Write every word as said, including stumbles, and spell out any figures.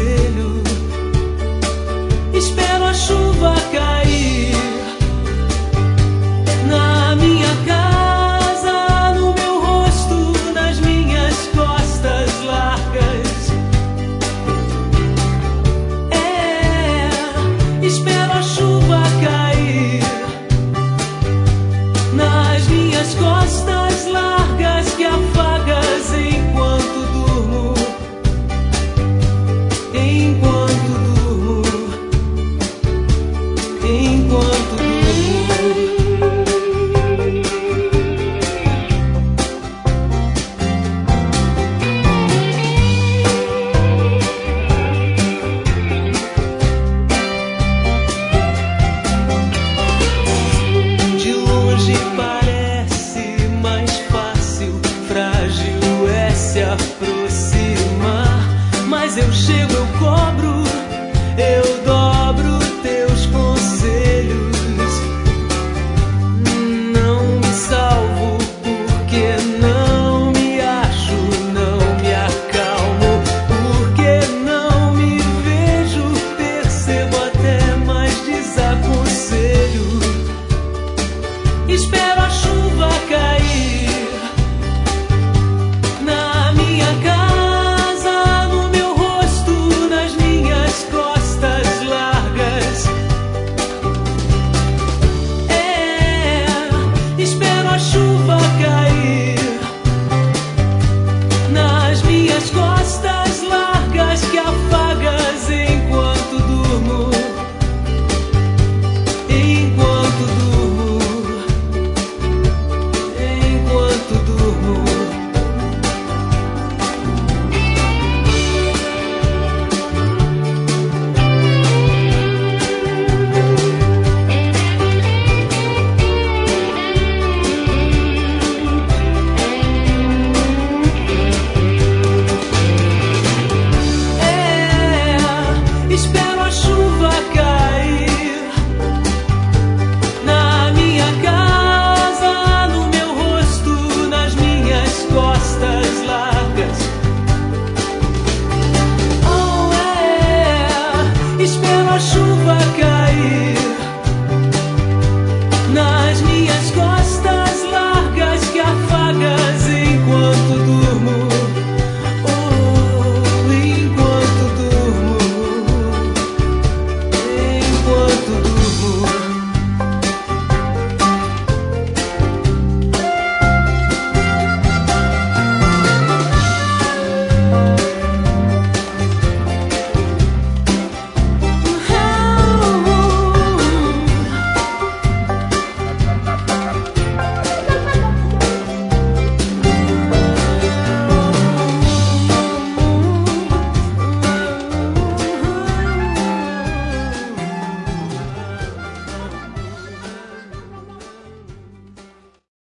conselho. Espero a chuva cair na minha casa, no meu rosto, nas minhas costas largas. É, espero a chuva cair nas minhas costas largas que afagas enquanto durmo, enquanto durmo, enquanto durmo. De longe parece mais fácil, frágil é se aproximar, mas eu chego, eu cobro, eu dou.